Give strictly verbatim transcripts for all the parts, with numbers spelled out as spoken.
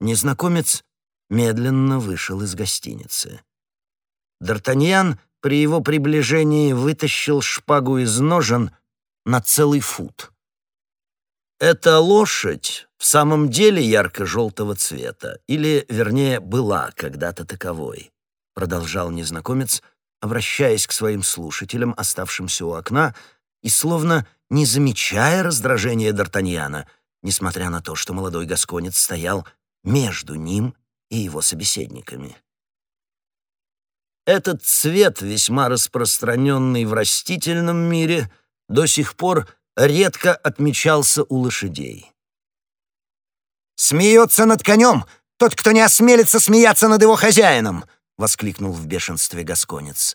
Незнакомец медленно вышел из гостиницы. Д'Артаньян при его приближении вытащил шпагу из ножен на целый фут. «Эта лошадь в самом деле ярко-желтого цвета, или, вернее, была когда-то таковой», продолжал незнакомец, обращаясь к своим слушателям, оставшимся у окна, и словно не замечая раздражения Д'Артаньяна, несмотря на то, что молодой гасконец стоял между ним и его собеседниками. Этот цвет, весьма распространенный в растительном мире, до сих пор редко отмечался у лошадей. «Смеется над конем тот, кто не осмелится смеяться над его хозяином!» — воскликнул в бешенстве гасконец.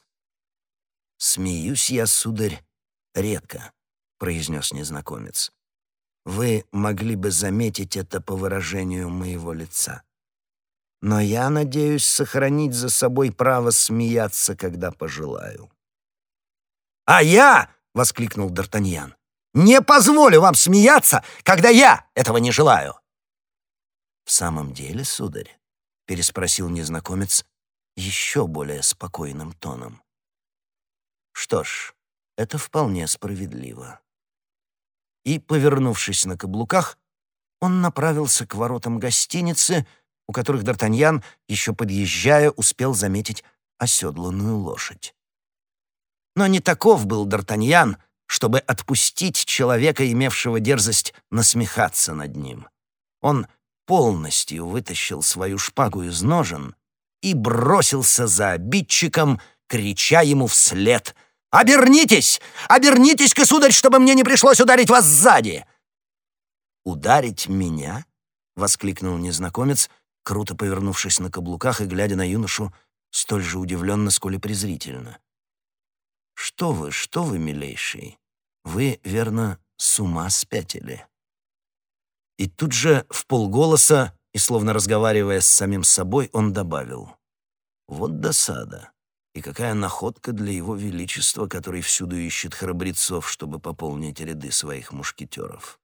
«Смеюсь я, сударь, редко», — произнес незнакомец. «Вы могли бы заметить это по выражению моего лица. Но я надеюсь сохранить за собой право смеяться, когда пожелаю». «А я!» — воскликнул Д'Артаньян. «Не позволю вам смеяться, когда я этого не желаю!» «В самом деле, сударь?» — переспросил незнакомец еще более спокойным тоном. «Что ж, это вполне справедливо». И, повернувшись на каблуках, он направился к воротам гостиницы, у которых Д'Артаньян, еще подъезжая, успел заметить оседланную лошадь. Но не таков был Д'Артаньян, чтобы отпустить человека, имевшего дерзость насмехаться над ним. Он полностью вытащил свою шпагу из ножен и бросился за обидчиком, крича ему вслед: «Обернитесь! Обернитесь-ка, сударь, чтобы мне не пришлось ударить вас сзади!» «Ударить меня?» — воскликнул незнакомец, круто повернувшись на каблуках и глядя на юношу столь же удивленно, сколь и презрительно. «Что вы, что вы, милейший? Вы, верно, с ума спятили?» И тут же вполголоса и словно разговаривая с самим собой, он добавил: «Вот досада! И какая находка для его величества, который всюду ищет храбрецов, чтобы пополнить ряды своих мушкетеров».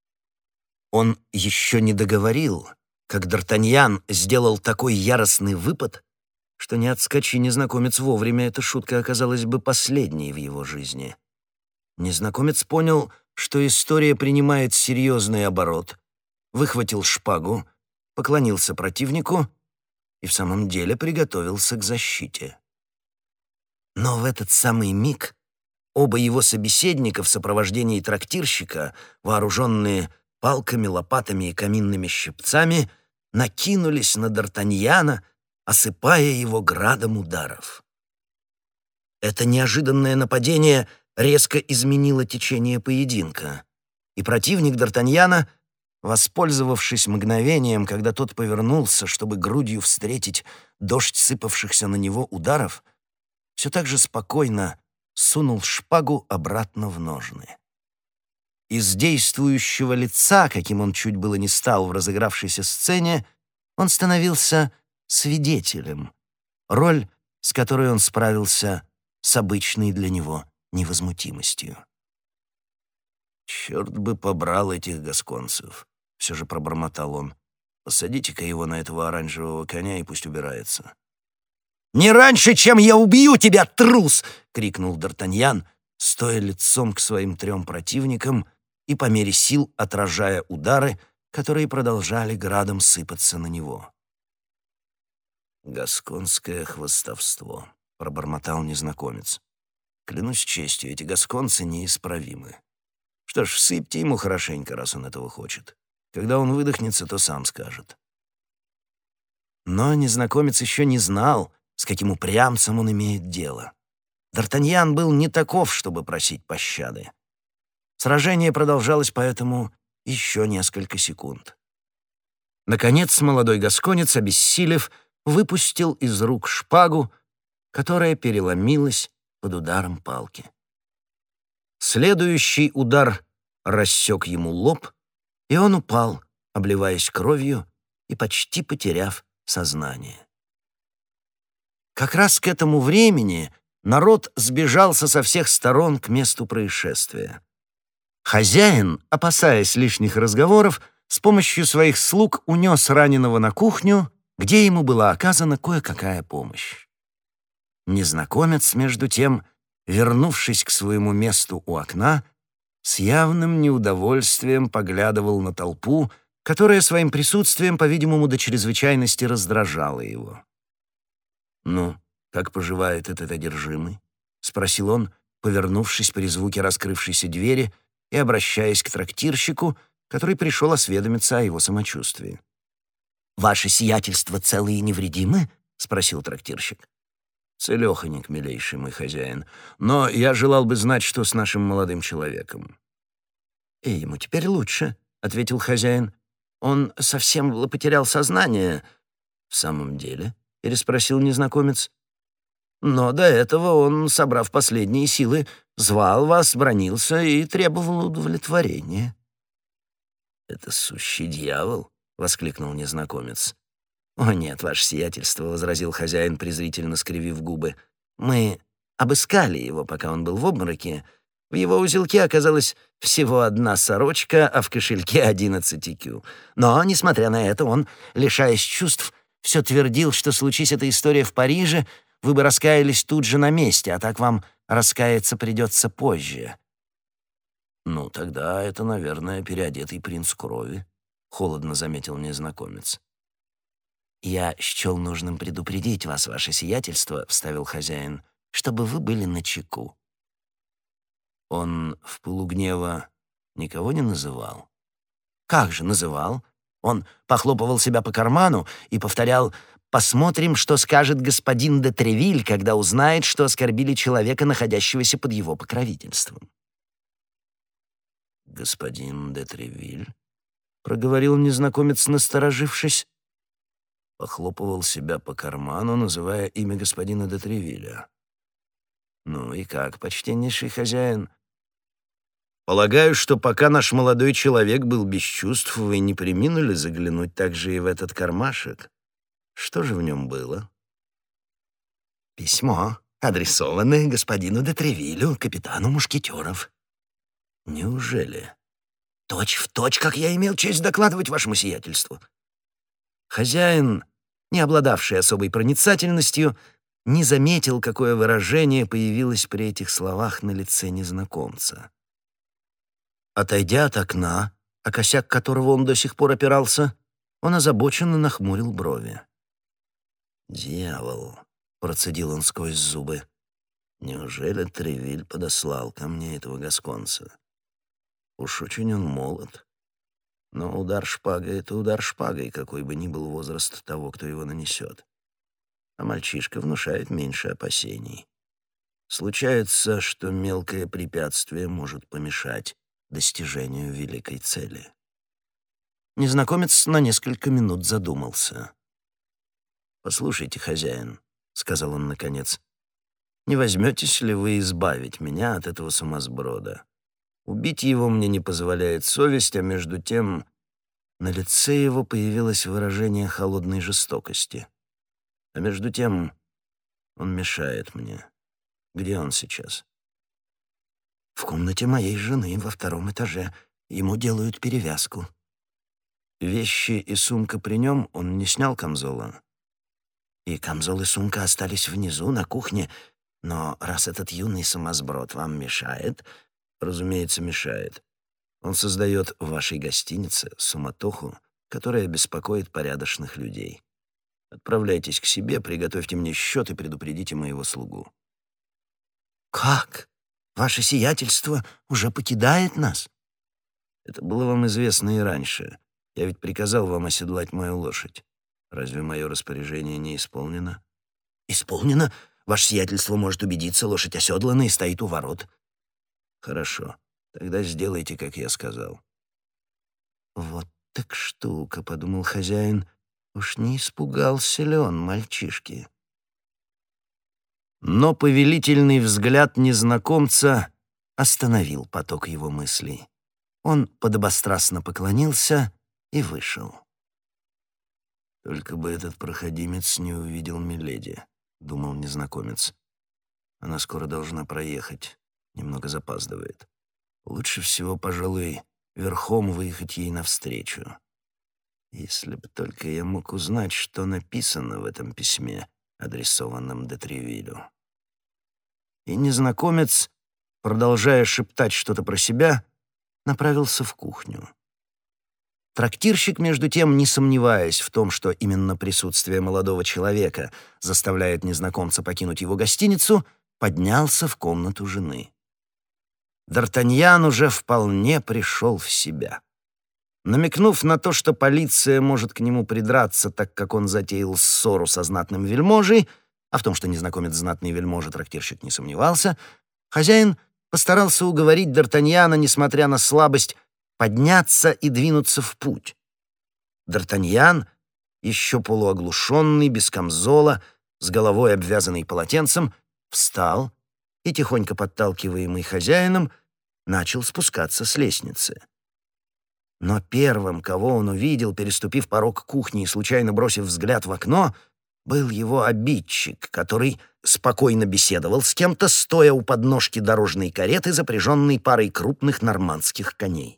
Он еще не договорил, как Д'Артаньян сделал такой яростный выпад, что не отскочи незнакомец вовремя, эта шутка оказалась бы последней в его жизни. Незнакомец понял, что история принимает серьезный оборот, выхватил шпагу, поклонился противнику и в самом деле приготовился к защите. Но в этот самый миг оба его собеседника в сопровождении трактирщика, вооруженные палками, лопатами и каминными щипцами, накинулись на Д'Артаньяна, осыпая его градом ударов. Это неожиданное нападение резко изменило течение поединка, и противник Д'Артаньяна, воспользовавшись мгновением, когда тот повернулся, чтобы грудью встретить дождь сыпавшихся на него ударов, все так же спокойно сунул шпагу обратно в ножны. Из действующего лица, каким он чуть было не стал в разыгравшейся сцене, он становился свидетелем, роль, с которой он справился с обычной для него невозмутимостью. «Черт бы побрал этих гасконцев», — все же пробормотал он. «Посадите-ка его на этого оранжевого коня и пусть убирается». «Не раньше, чем я убью тебя, трус!» — крикнул Д'Артаньян, стоя лицом к своим трем противникам и по мере сил отражая удары, которые продолжали градом сыпаться на него. «Гасконское хвастовство», — пробормотал незнакомец. «Клянусь честью, эти гасконцы неисправимы. Что ж, всыпьте ему хорошенько, раз он этого хочет. Когда он выдохнется, то сам скажет». Но незнакомец еще не знал, с каким упрямцем он имеет дело. Д'Артаньян был не таков, чтобы просить пощады. Сражение продолжалось поэтому еще несколько секунд. Наконец молодой гасконец, обессилев, выпустил из рук шпагу, которая переломилась под ударом палки. Следующий удар рассек ему лоб, и он упал, обливаясь кровью и почти потеряв сознание. Как раз к этому времени народ сбежался со всех сторон к месту происшествия. Хозяин, опасаясь лишних разговоров, с помощью своих слуг унес раненого на кухню, где ему была оказана кое-какая помощь. Незнакомец, между тем, вернувшись к своему месту у окна, с явным неудовольствием поглядывал на толпу, которая своим присутствием, по-видимому, до чрезвычайности раздражала его. «Ну, как поживает этот одержимый?» — спросил он, повернувшись при звуке раскрывшейся двери и обращаясь к трактирщику, который пришел осведомиться о его самочувствии. «Ваше сиятельство целы и невредимы?» — спросил трактирщик. «Целеханик, милейший мой хозяин, но я желал бы знать, что с нашим молодым человеком». «И ему теперь лучше», — ответил хозяин. «Он совсем было потерял сознание». «В самом деле?» — переспросил незнакомец. «Но до этого он, собрав последние силы, звал вас, бранился и требовал удовлетворения». «Это сущий дьявол!» — воскликнул незнакомец. «О нет, ваше сиятельство», — возразил хозяин, презрительно скривив губы. «Мы обыскали его, пока он был в обмороке. В его узелке оказалась всего одна сорочка, а в кошельке одиннадцать икю. Но, несмотря на это, он, лишаясь чувств, все твердил, что, случись эта история в Париже, вы бы раскаялись тут же на месте, а так вам раскаяться придется позже». «Ну, тогда это, наверное, переодетый принц крови», — холодно заметил незнакомец. «Я счел нужным предупредить вас, ваше сиятельство», — вставил хозяин, «чтобы вы были начеку». Он в пылу гнева никого не называл? Как же называл? Он похлопывал себя по карману и повторял: «Посмотрим, что скажет господин де Тревиль, когда узнает, что оскорбили человека, находящегося под его покровительством». «Господин де Тревиль?» — проговорил незнакомец, насторожившись. Похлопывал себя по карману, называя имя господина де Тревиля. «Ну и как, почтеннейший хозяин?» «Полагаю, что пока наш молодой человек был без чувств, вы не преминули заглянуть также и в этот кармашек. Что же в нем было?» «Письмо, адресованное господину де Тревилю, капитану мушкетеров». «Неужели?» «Точь в точь, как я имел честь докладывать вашему сиятельству». Хозяин, не обладавший особой проницательностью, не заметил, какое выражение появилось при этих словах на лице незнакомца. Отойдя от окна, о косяк которого он до сих пор опирался, он озабоченно нахмурил брови. «Дьявол!» — процедил он сквозь зубы. «Неужели Тревиль подослал ко мне этого гасконца? Уж очень он молод. Но удар шпагой — это удар шпагой, какой бы ни был возраст того, кто его нанесет. А мальчишка внушает меньше опасений. Случается, что мелкое препятствие может помешать достижению великой цели». Незнакомец на несколько минут задумался. «Послушайте, хозяин», — сказал он наконец, — «не возьметесь ли вы избавить меня от этого сумасброда? Убить его мне не позволяет совесть, а между тем на лице его появилось выражение холодной жестокости. А между тем он мешает мне. Где он сейчас?» «В комнате моей жены во втором этаже. Ему делают перевязку». «Вещи и сумка при нем? Он не снял камзола?» «И камзол, и сумка остались внизу, на кухне. Но раз этот юный сумасброд вам мешает...» «Разумеется, мешает. Он создает в вашей гостинице суматоху, которая беспокоит порядочных людей. Отправляйтесь к себе, приготовьте мне счет и предупредите моего слугу». «Как? Ваше сиятельство уже покидает нас?» «Это было вам известно и раньше. Я ведь приказал вам оседлать мою лошадь. Разве мое распоряжение не исполнено?» «Исполнено. Ваше сиятельство может убедиться, лошадь оседлана и стоит у ворот». «Хорошо. Тогда сделайте, как я сказал». «Вот так штука», — подумал хозяин. «Уж не испугался ли он мальчишки?» Но повелительный взгляд незнакомца остановил поток его мыслей. Он подобострастно поклонился и вышел. «Только бы этот проходимец не увидел миледи», — думал незнакомец. «Она скоро должна проехать. Немного запаздывает. Лучше всего, пожалуй, верхом выехать ей навстречу. Если бы только я мог узнать, что написано в этом письме, адресованном де Тревилю. И незнакомец, продолжая шептать что-то про себя, направился в кухню. Трактирщик, между тем, не сомневаясь в том, что именно присутствие молодого человека заставляет незнакомца покинуть его гостиницу, поднялся в комнату жены. Д'Артаньян уже вполне пришел в себя. Намекнув на то, что полиция может к нему придраться, так как он затеял ссору со знатным вельможей, а в том, что незнакомец знатный вельможа, трактирщик не сомневался, хозяин постарался уговорить Д'Артаньяна, несмотря на слабость, подняться и двинуться в путь. Д'Артаньян, еще полуоглушенный, без камзола, с головой обвязанный полотенцем, встал и, тихонько подталкиваемый хозяином, начал спускаться с лестницы. Но первым, кого он увидел, переступив порог кухни и случайно бросив взгляд в окно, был его обидчик, который спокойно беседовал с кем-то, стоя у подножки дорожной кареты, запряженной парой крупных нормандских коней.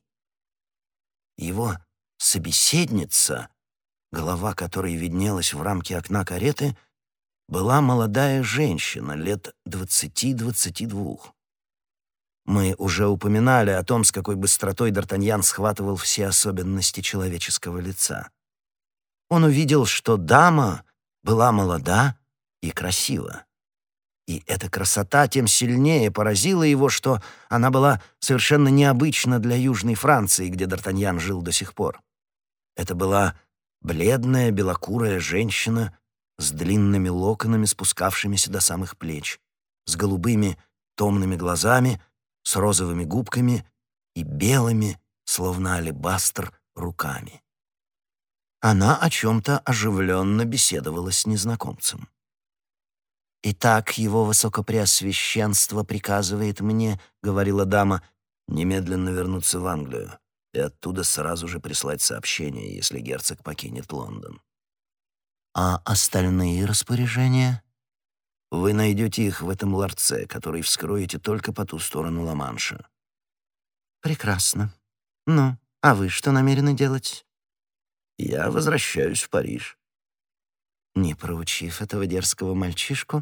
Его собеседница, голова которой виднелась в рамке окна кареты, была молодая женщина лет двадцати-двадцати двух. Мы уже упоминали о том, с какой быстротой Д'Артаньян схватывал все особенности человеческого лица. Он увидел, что дама была молода и красива. И эта красота тем сильнее поразила его, что она была совершенно необычна для Южной Франции, где Д'Артаньян жил до сих пор. Это была бледная белокурая женщина с длинными локонами, спускавшимися до самых плеч, с голубыми томными глазами, с розовыми губками и белыми, словно алебастр, руками. Она о чем-то оживленно беседовала с незнакомцем. «Итак, его высокопреосвященство приказывает мне, — говорила дама, — немедленно вернуться в Англию и оттуда сразу же прислать сообщение, если герцог покинет Лондон. А остальные распоряжения? Вы найдете их в этом ларце, который вскроете только по ту сторону Ла-Манша». «Прекрасно. Ну, а вы что намерены делать?» «Я возвращаюсь в Париж». «Не проучив этого дерзкого мальчишку?»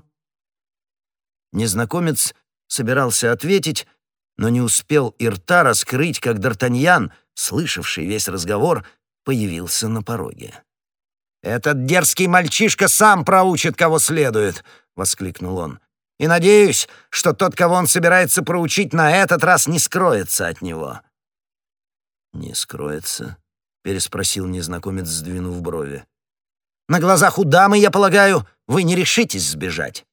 Незнакомец собирался ответить, но не успел и рта раскрыть, как Д'Артаньян, слышавший весь разговор, появился на пороге. «Этот дерзкий мальчишка сам проучит, кого следует!» — воскликнул он. «И надеюсь, что тот, кого он собирается проучить, на этот раз не скроется от него». «Не скроется?» — переспросил незнакомец, сдвинув брови. «На глазах у дамы, я полагаю, вы не решитесь сбежать».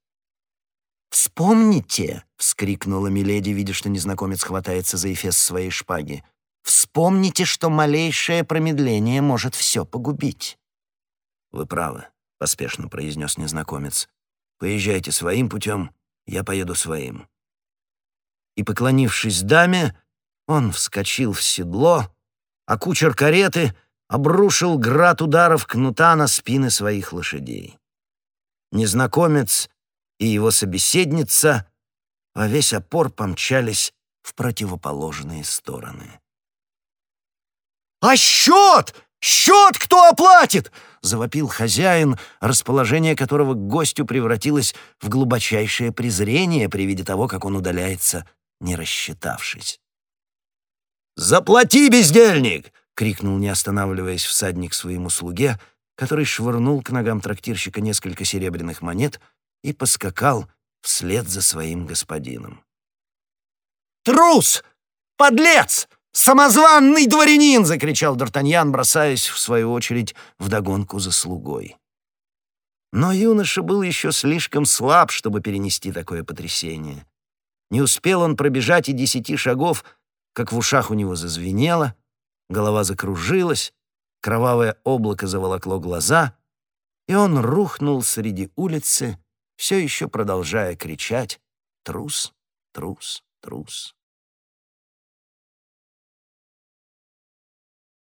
«Вспомните!» — вскрикнула миледи, видя, что незнакомец хватается за эфес своей шпаги. «Вспомните, что малейшее промедление может все погубить». «Вы правы», — поспешно произнес незнакомец. «Поезжайте своим путем, я поеду своим». И, поклонившись даме, он вскочил в седло, а кучер кареты обрушил град ударов кнута на спины своих лошадей. Незнакомец и его собеседница во весь опор помчались в противоположные стороны. «А счет! Счет кто оплатит?» — завопил хозяин, расположение которого к гостю превратилось в глубочайшее презрение при виде того, как он удаляется, не рассчитавшись. «Заплати, бездельник!» — крикнул, не останавливаясь, всадник своему слуге, который швырнул к ногам трактирщика несколько серебряных монет и поскакал вслед за своим господином. «Трус! Подлец! Самозванный дворянин!» — закричал Д'Артаньян, бросаясь, в свою очередь, вдогонку за слугой. Но юноша был еще слишком слаб, чтобы перенести такое потрясение. Не успел он пробежать и десяти шагов, как в ушах у него зазвенело, голова закружилась, кровавое облако заволокло глаза, и он рухнул среди улицы, все еще продолжая кричать: «Трус, трус, трус».